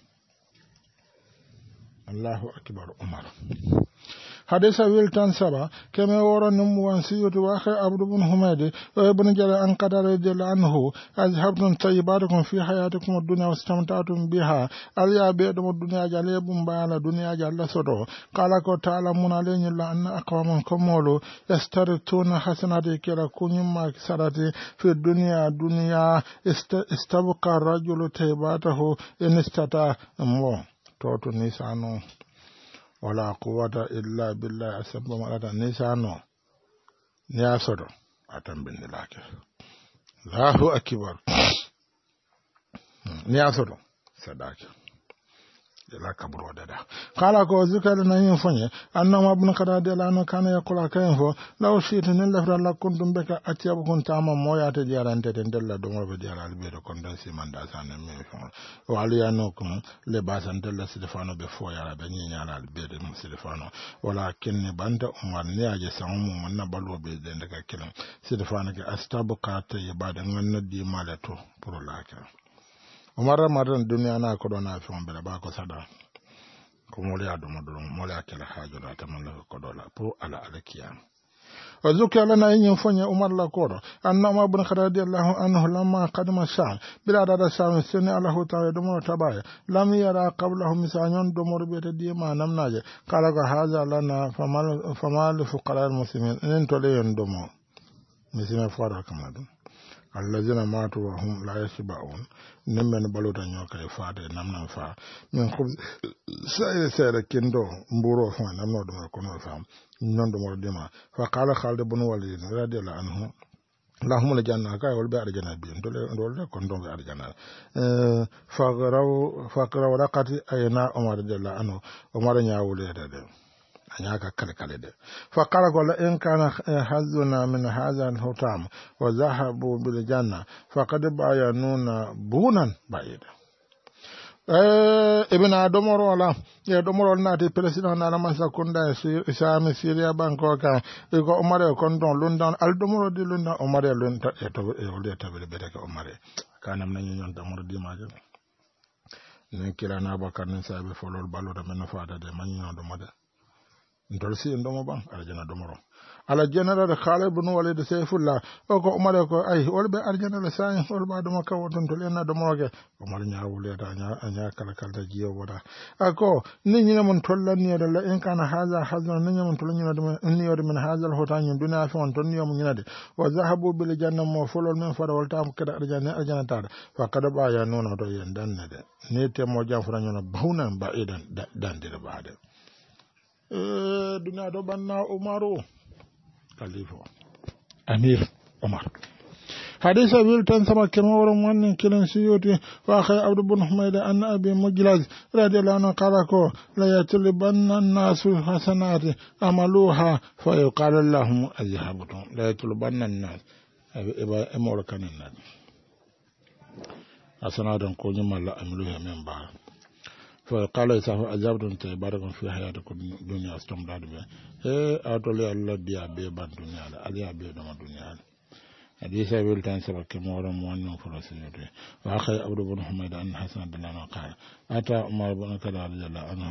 Allahu akbar umar hadisa wiltan saba keme woro num wansiyuti wa khay abdu bin humaydi wa ibn jala an qadara jalla anhu azhabtum tayyibatukum fi hayatikum ad-dunya wastamta'tum biha aliya be do dunya jale bum bala dunya jalla sodo qala ko ta'ala mun alayni la anna aqwaman kamulu yastarituna hasanati kira kunyum sarati fi dunya istabqa rajulu tayyibatahu in istata mo toto nisano wala quwwata illa billahi asabba malata nisano ni asodo atambin lake Allahu akbar ni asodo sadaka la kaburo dada kala ko zikal na yin fonye annama ibn qadada la no kana yaqula kayen fo law shi'tu min lafra la kuntum beka atiyabu kun tama moya te jarante den della do mo be jaral be do kon dan si manda sanen me fon o aliyano ko le basan della sidefano be fo yara be nyi nyala be de sidefano wala kinni banda umar ne aje samu mun na balwo be den daga kilan sidefano ke astabu ka te yabada nganna di malato pour laka umar ramadan duniya na ko do na fon be ba ko sada ko mo le ado mo do mo le akela hajo da tamalla ko do la pour ala alkiyam وذكر لنا إن ينفني عمر لكورو أن عمر بن الخطاب رضي الله عنه لما قدم الشام بلاد الشام سنة الله تعالى دمر تبايا لم يرى قبله مسانيون دمر بيت ديما نمناجه قال هذا لنا فما لفقراء المسلمين إن تلين دمر مسلمين فارا كما دون الذين ماتوا وهم لا يشبعون نمن بلوتا نيوكا فاتي نمنا فا من خبز سير كندو مبورو فان نمنا دمر كنو فام نون دمر ديما فقال خالد بن وليد رضي الله عنه اللهم لجنة كاي ول بي ارجنا بي دول كون دون بي ارجنا فقروا رقتي اينا عمر رضي الله عنه عمر نياولي ده anyaka kale de fa qala qala in kana hazuna min hadha al-hutam wa zahabu bil janna faqad bayanuna bunan bayida ibn adomoro la ya domoro nati president na man sakunda isami syria banko ka ko omare kon don lundan al domoro di lundan omare lunta e to e wolde tabele bede ka omare kanam nañu ñon domoro di majo ne kila na bakar ne sabe folol ballo da men faata de man ñon domode ndol si ndomo ban arjana domoro ala general Khalid ibn Walid Sayfullah o ko Umar ko ay wolbe arjana la sayin wolba dum ka wonton to lena domoro ke Umar nyaawule ta nya kala kala jiyo boda ako ni nyina mun tollan ni da la in kana haza hazan ni nyina mun tollan ni da ni yodi min hazal hotan duniya fi on ton ni mun nyina de wa zahabu bil janna mo folol men fara walta am kada arjana ta fa kada ba ya nono to yen dan ne de ni te mo jam fara nyona bawnan ba idan dan de ba de dunia do banna umaru kalifo amir umar hadisa bil tan sama kema woron wannan kilan siyoti wa khay abdu bin humayda an abi mujlaz radiyallahu anhu qala ko la yatlubanna an-nasu hasanati amaluha fa yuqalu lahum azhabtum la yatlubanna an-nas eba emor kanin nan hasanatan ko nyumalla amaluha men ba فقال يسافر أجابتم تباركم في حياتكم الدنيا استمرار بها أتولي الله ديا بيبان دنيا عليها بيدوم الدنيا حديث أبي التان سبق كمورا موانو فرسيوته وأخي أبو بن حميد أن حسن دلنا قال أتى عمر بن كدار رضي الله عنه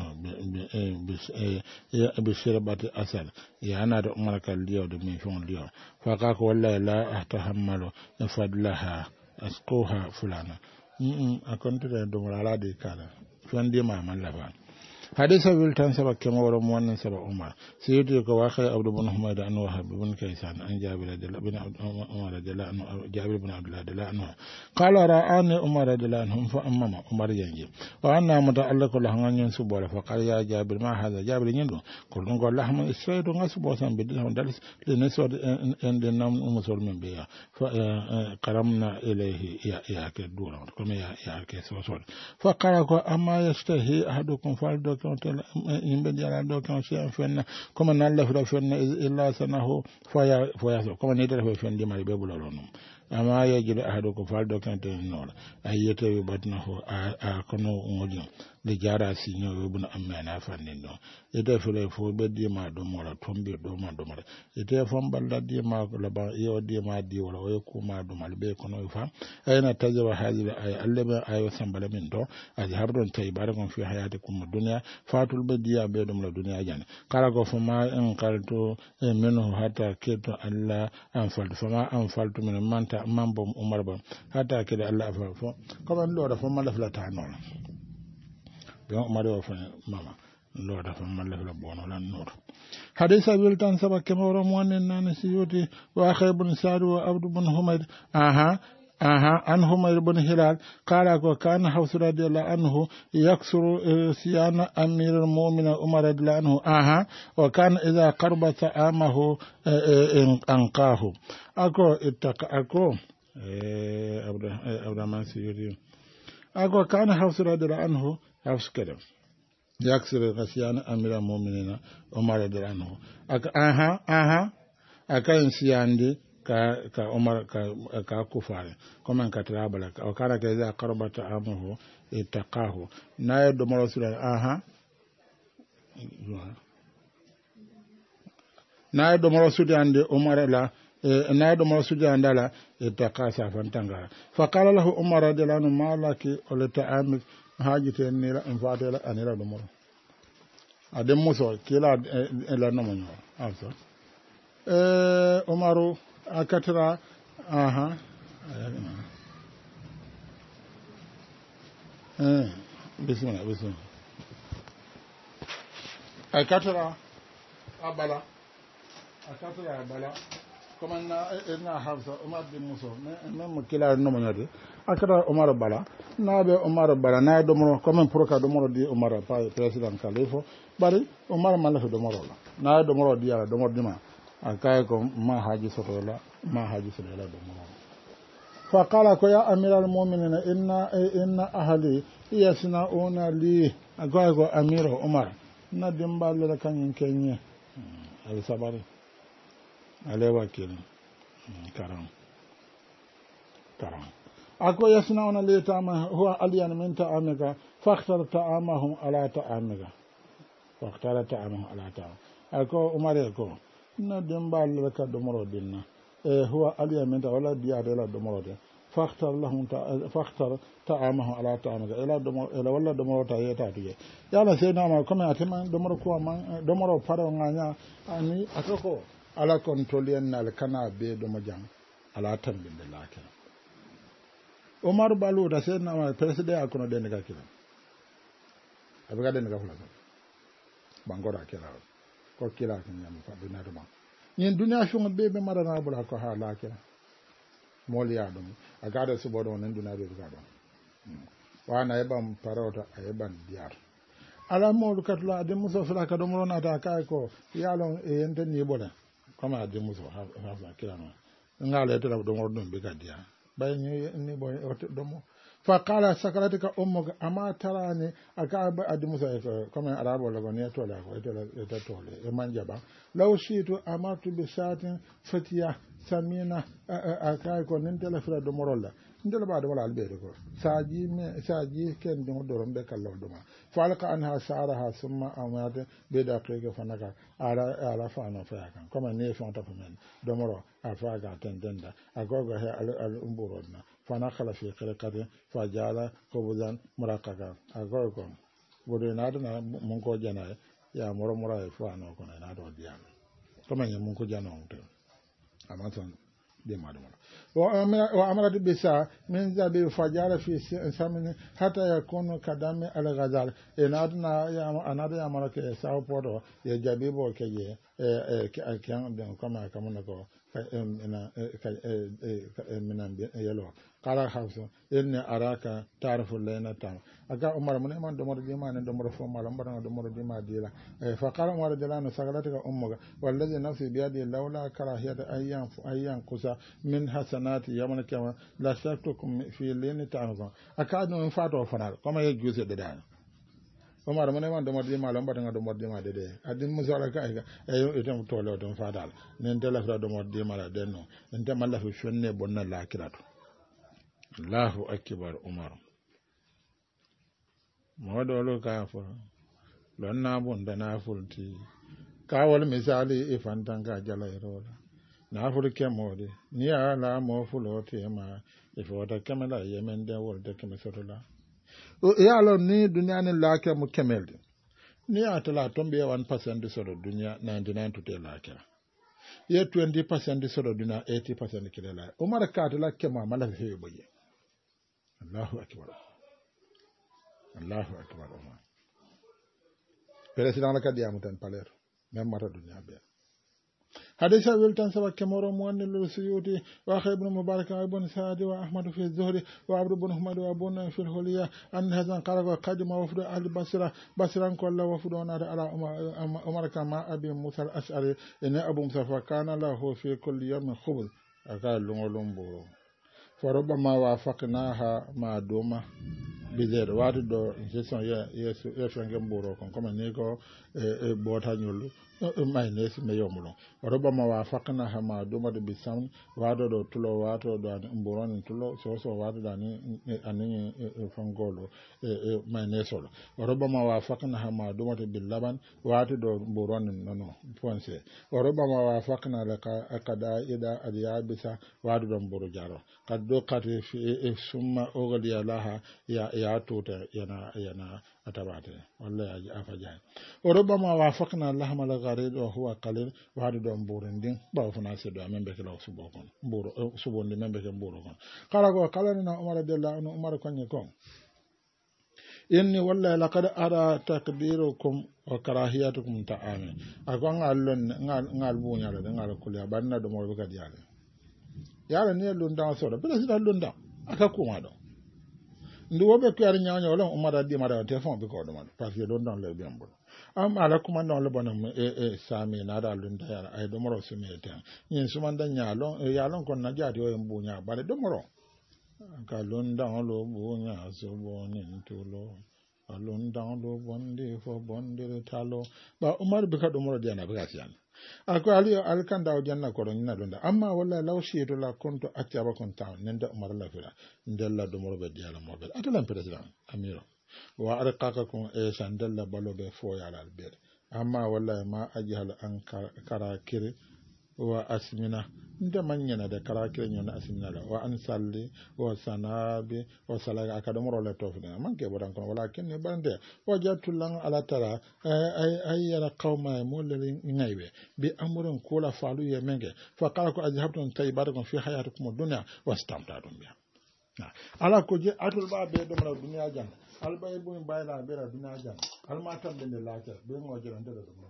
بشربة أسل يعني عمر كالليو دمي فون ليو فقال والله لا أتحمل فضلها أسقوها فلانا أكنت دمر على دي كذا فندي ما من لفان حديث ولتان سبق كما ورم وان سبق عمر سيدي كو واخي عبد بن حميد ان وهب بن كيسان ان جابر بن عمر رضي الله عنه جابر بن عبد الله رضي الله عنه قال رآني عمر رضي الله عنه فأمم عمر ينجي وانا متعلق له ان ينسب فقال يا جابر ما هذا جابر يندو قلت له لحم اسرائيل نسب وسن بدل دلس لنسود ان دنم مسلم بها فقرمنا اليه يا كدور كما يا كسوسول فقال اما يشتهي احدكم فالدو yimɓe jaraɗo kan si en fenna comme nallafira fenna illa sanahu foya comme ni tata fe fendimari ɓe ɓulalo num ama yejiɗo ahadu ko faldo kante nola ay yetewi batnahu a kono ngojum de jara siño webuna ammena fannin ɗon ite fele fo ɓeddima ɗum wala tombi ɗoma ɗumata ite fon balla dima laban iyo dima di wala oye kuma ɗumal ɓe kono fam ayna tajawa hajile ay alleɓe ayo sambala min to aji harɗon tawi bara kon fi hayati kumma duniya fatul ɓe diya ɓe ɗum la duniya jane kala ko foma en kalto minhu hatta ketto allah an faltu foma an faltu min manta mambo umar ba hatta kede allah afa fo comme loda fo mala flata non be umar wa fa mama loda fo mala fla bono lan nur hadisa bil tan sabak mawra mo nan siyoti wa khaybun sadu wa abdu bin humayd عن همير بن هلال قال كان حفص رضي الله عنه يكسر سيان أمير المؤمنين عمر رضي الله عنه وكان إذا قرب طعامه أنقاه عبد الرحمن سيوري كان حفص رضي الله عنه حفص كده yaksir khasiyana amira mu'minina umar radhiyallahu aka aka insiyandi ka umar ka kufare comme ka trabala o kala ke za qarbata amuhu itaqahu na do mo rasul na do mo rasul ande umar la na do mo rasul ande la itaqa sa fantanga fa qala lahu umar radhiyallahu anhu malaki ulata amik hajite ni la infatela anira do mo adem muso kila la no mo afso umaru akatra bismillah akatra abala comme na hafsa umar bin muso même kila no mo nyade akatra umar bala na be umar bala na do mo comme pour ka do mo di umar pa président kalifo bari umar malafi do mo la na do mo di ala do mo dima akaye ko ma haji sotola do mo fa qala ko ya amiral mu'minina inna ahli yasnauna li akaye ko amiro umar na dimballe la kanyin kenye ali sabari ale wakil karam ako yasnauna li tama huwa aliyan min ta'amika fakhtar ta'amahum ala ta'amika ako umar ko na dembal ka domoro dinna huwa aliyamenta wala diade la domoro de fakhtar ta'amahu ala ta'amika ila domoro ila wala domoro ta yeta tuye yala sai na ma kuma atema domoro ko man domoro faro nganya ani atoko ala kontrolien nal kana be do majang ala tambinde lakin umar balu da sai na ma president akono den ga kila abiga den ga fula bangora kila ko kila kan nyam fa dina do ma nyen dunya shunga bebe marana bula ko ha la kila moli adum agada subodo nen dunya be ga do wana ebam parota eban diar ala molu katla de muso fala ka do mo na ta ka ko yalo e enten ni bola kama de muso ha kila no ngale to do mo dum be ga dia bay ni boy do mo fa qala sakaratika ummuka ama tarani aka adi musa ko comme arabo la goni to la ko to le e manjaba law shitu amatu bi shatin fatiya samina aka ko nen tele fra do morolla ndel ba do wala albe ko saji ken do rombe kallo do ma falqa anha saraha summa amade be da ko fa naka ala fa no fa kan comme ne fa ta men do moro afa ga tendenda agogo he al umburodna fanakhala fi qirqati fajala qubuzan muraqaqa agogo bodo nadana mun ko jana ya moro e fa no ko na do diam to men mun ko jana on to amaton de madama wa amara bisa min zabi fajala fi samin hatta yakunu kadami al ghazal enadna ya anada ya mara ke saw podo ya jabibo ke je kan de kama kamuna ko minan yelo qala hafsa inni araka ta'rifu layna tam aga umar mun man do moro dima ne do moro fo malam baranga do moro dima dila fa qala umar jalana sagalatika ummuga wallazi nafsi bi yadi laula karahiyata ayyan kusa min hasanati yawmal qiyamah la shaktukum fi layni ta'rifu akadu min fato fanal kama ye juse de dana umar mun man do moro dima malam baranga do moro dima de adin musala ka e itam tolo don fadal nen telafra do moro dima la denno en tamalla fi shonne bonna lakiratu Allahu akbar umar modolo ka fo don na bunda na fulti kawal misali ifantanga jalairola na furke mode ni ala mo fulote ma ifota kamala yemen de wolde kemesotola o yalo ni dunya ni lake mu kemelde ni atala tombe 1% soro dunya 99 to lake ye 20% soro dunya 80% kilela umar ka atala kema mala hewe boye Allahu akbar umar president la kadiya mutan paler même mata dunya be حديث ولتان سبا كمورو مؤنل السيوطي واخي ابن مبارك وابن سعد واحمد في الزهري وعبد بن حمد وابن في الحلية ان هذا قال قدم وفد اهل بصره كل وفدون على عمر كما ابي موسى الاشعري ان ابو موسى كان له في كل يوم خبز قال لهم بورو فربما وافقناها مع دوما bizere waati do gestion ye fenge mburo kon comme ni ko bota nyolu maynes me yomulo robama wa fakna hama duma de bisam waado do tulo wato do mburon tulo so waado da ni ani fangolo maynes lo robama wa fakna hama duma de bilaban waado do mburon nono ponse robama wa fakna laka akada ida adiyabisa waado do mburo jaro kaddo kati summa ogaliya laha ya tuta yana atabate wallahi afajan orobama wafaqna lahma la gharid wa huwa qalil wa hadu do mburindin ba fana se do membe ke law subo kon mburo subo ndi membe ke mburo kon kala go kala na umar radiyallahu anhu umar konye kon inni wallahi laqad ara takdirukum wa karahiyatukum ta'amin akon allon ngal bunya la ngal kulya banna do mo be kadi yala ne lunda so do be sida lunda aka kuma do ndi wobe ko yar nyaanya wala umara di mara telefon be ko do man parce que don dans le bien bon am ala kuma don le bonam sami na da lunda ya ay do moro sumete nyin suma dan nyalo ya lon kon na jati o mbunya bare do moro ka lunda lo bunya so bonin tulo lunda lo bonde fo bonde talo ba umar be ka do moro dia na be gasiyan ako ali alkanda o janna ko don na lunda amma walla law shiito la konto acaba kon taw nenda umar la fira ndella do moro be diala mo be atalan president amiro wa arqaka kon e sandella balobe fo yala albere amma walla ma ajhal an karakiri wa asmina nda manyana de karakiri nyona asmina la wa ansalli wa sanabi wa salaga akadamoro le tofina manke bodan kon wala ken bande wajatu lang ala tara ay yara qawma mulli ngaybe bi amurin kula falu yemenge fa qala ko ajhabtum tayyibatukum fi hayatikum dunya wastamta'tum biha ala ko je atul ba be do mara dunya jan albay bu bayla be ra dunya jan alma tan de laata be ngo jere ndere do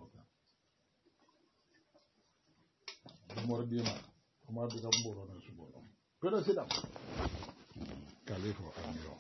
mor bima umar bi kam boro na subo pero sidam kalifo amiro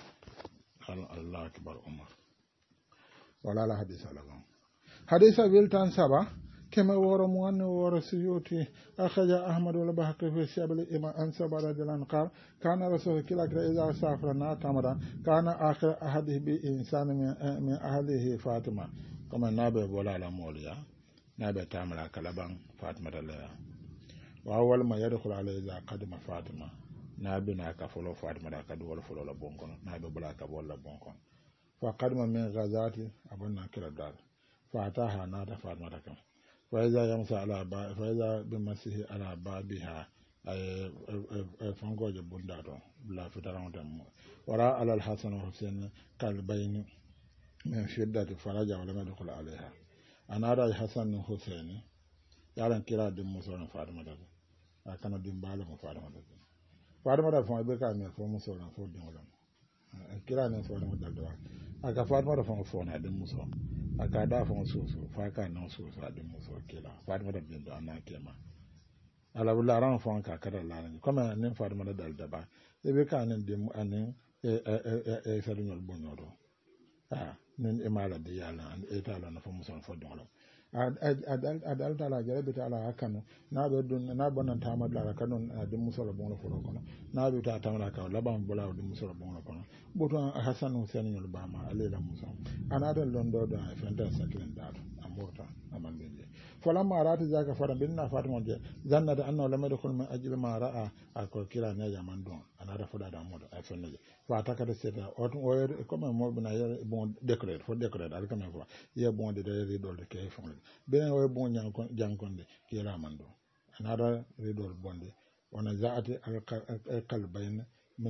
Allah akbar umar wala la hadisa la hadisa wiltan saba kema woro mo an woro suyuti akhaja ahmad wal bahqi fi shabal ima an sabara dilan qal kana rasul kila kira iza safra na tamara kana akhir ahadihi bi insan min ahlihi fatima kama nabe wala la moliya nabe tamara kalaban fatima dalla wa awwal ma yadkhulu alayhi za qadima fatima nabe na ka folo fatima da ka duwal folo la bonkon nabe bula ka bolla bonkon fa qadima min ghazati abunna kila dal fa ataha na da fatima da kam fa iza yamsa ala ba fa iza bi masihi ala babiha ay fangoje bunda do la fitaran dem wara ala al-hasan wa husain kalbayni min shiddati faraja wa lam yadkhul alayha anara al-hasan wa husain yaran kira dum muso na fatima da akana dum bala mo fatima da fo be ka me fo muso na fo dum wala kira ne fo na dal do aka fatima da fo na dum muso aka da fo so fa ka no so dum muso kila fatima da bin do na kema ala wala ran fo ka kada la ni comme ne fatima da dal da ba e be ka ne dum anen sa dum bonyodo nen e mala de yalla e tala na fo muso fo dum wala adal tala jarabe tala hakano na be dun na bonan tamad la kanon de musala bon fo kono na be ta tamala ka laban bola de musala bon kono boto hasan hussein yul bama alela musa anada londo da fenta saklen da amurta amande falamma arati zaka fara binna fatima je zanna da annahu lam yadkhul min ajli ma ra'a akol kila ne jaman don anada foda da modo ay fenje fa takata seda o comme mo bina ya bon décret fo décret al comme quoi ya bon de ridol de kay fon ben o bon jankonde kila mando anada ridol bonde wana zaati al qalbayn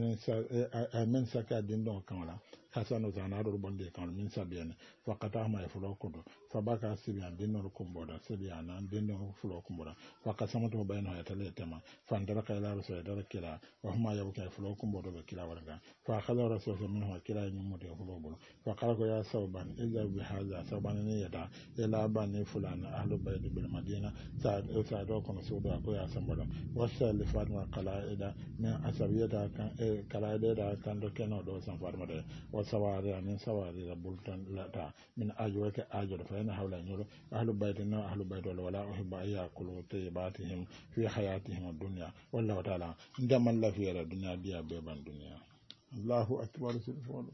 min saka din don kamala hasanu zanado bonde kan min sabiene fakata ma e fulo kodo fabaka sibian din no kumboda sibiana din no fulo kumboda fakasamatu bayna ya tale tema fandara kayla rasul dara kila wa huma yabuka fulo kumboda be kila warga fa khala rasul min wa kila nyum de fulo bolo fa kala ko ya sawban illa bi hadha sawban ni yada ila bani fulana ahlu bayt bil madina sa do kono suuda ko ya sambala wasa li fatma qalaida min asabiyata kan qalaida da kan do keno do san fatma de sawari anin sawari la bultan lata min ajo ke ajo fa ina hawla nyoro ahlu baytina ahlu bayto wala uhibba ayakulu tayyibatihim fi hayatihim ad-dunya wallahu ta'ala ndamal la fi ad-dunya biya beban dunya Allahu akbar sirfon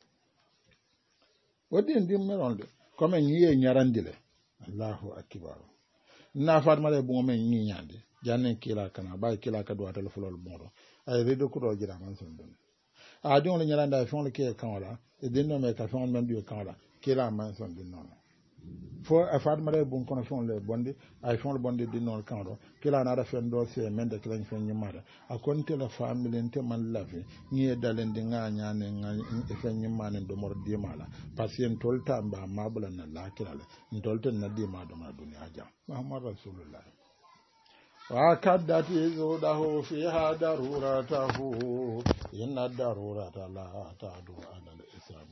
wadi ndim meronde comme nyiye nyarandile Allahu akbar na fatma le bon men nyi nyande janne kila kana bay kila ka do atal fulol bonro ay redo ko do jira man son don a don le nyaranda fon le ke kanwala e dinno me ka fon men bi kanwala kila man son din non fo a fatma le bon kono fon le bondi ay fon le bondi din non kanwala kila na da fen do se men de kila fen nyimara a konte la famille ente man lafi nyi dalen di nga nyane nga e fen nyimane do mor di mala pasien tolta ba mabula na la kila le tolta na di ma do ma dunya ja muhammad rasulullah وَكَدَّتْ يَزُودَهُ فِيهَا دَرُورَتَهُ إِنَّ الدَّرُورَةَ لَا تَعْدُو عَلَى الْإِسْلَامِ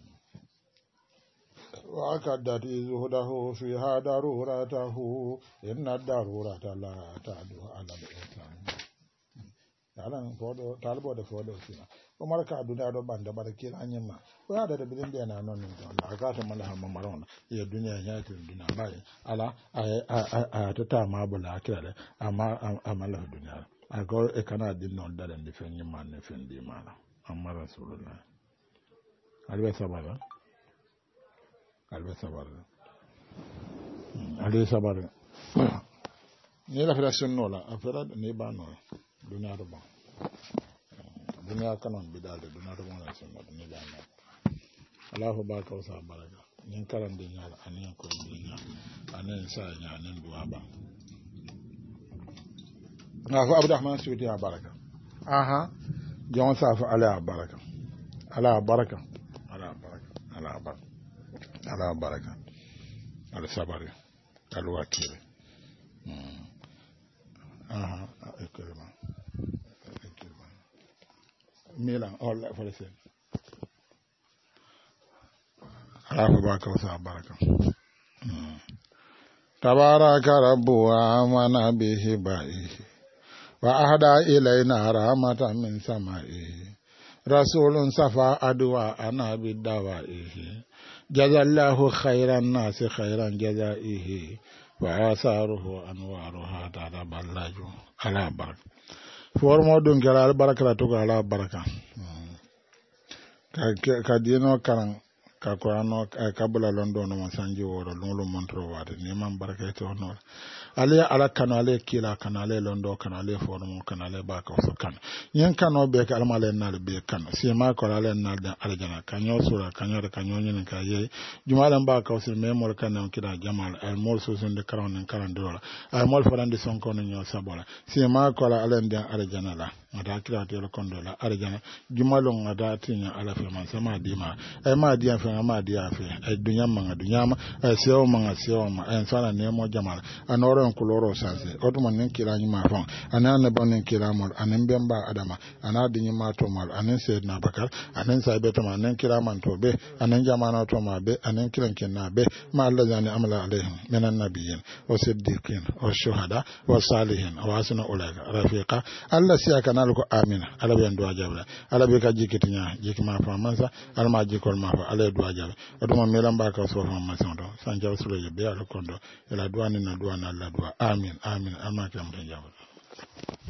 وَكَدَّتْ يَزُودَهُ فِيهَا دَرُورَتَهُ إِنَّ الدَّرُورَةَ لَا تَعْدُو عَلى الْإِسْلَامِ yalan fodo talbo de fodo sina o maraka duniya do banda barake anyama o ya da bilin da na non don Allah ga ta mala hamma marona ya duniya ya ta duniya bai ala a ta ma bula kira amma amala duniya a go e kana din non da den fen nyima ne fen di mala amma rasulullah albe sabara ni la fera sunnola afera ne ba no duniya do bon duniya kanon bidal de duniya do bon la sunna ne ba no Allahu baraka wa sa baraka nin karan de nyala anen ko dinya anen sa nya anen duwa ba na ko abdurrahman suudi ya baraka aha jon sa fa ala baraka ala sabari ala wakile aha ekelma milan olla falese ala baraka wa baraka tabaraka rabbu amana bihi ba'ihi wa ahda ilayna rahmatan min sama'ihi rasulun safa adwa ana bidawaihi jazallahu khairan nasi khairan jazaihi wa asaruhu anwaruha ta'ala ballaju ala baraka formo dun gara baraka to ala baraka ka dino karan ka Qur'ano kabula londo no sanji woro lolo montro wade ni man baraka to no ale ala kanale kila kanale londo kanale formo kanale ba ka so kan yen kano be ka almale nal be kan si ma ko ale nal da aljana kanyo sura kanyo de kanyo nyin ka ye jumalan ba ka so me mol kan kida jamal al mol so de karon karan dola al mol farande son ko nyo sabola si ma ko ale da aljana la mata kira te lo kondola aljana jumalon ngada tinya ala fe man sama dima e ma dia fe ma dia fe e dunya ma e seo ma e sala ne mo jamal anoro kuloro sanse otuma nen kira ni ma fon anana bonen kira mol anen bemba adama anadi ni ma to mal anen sayyidina bakar anen sahibe to anen kira man to be anen jamana to ma be anen kiran kenna be ma Allah zani amala alaihim minan nabiyyin wa siddiqin wa shuhada wa salihin wa hasuna ulaika rafiqa Allah siya kanal ko amina ala be ndo ajabla ala be ka jikitinya jikima fa mansa ala ma jikol ma fa ala do ajabla otuma melamba ka so fa mansa do sanja usule be ala kondo ila duani na duana Allah dua amin amin amma kam tan jabala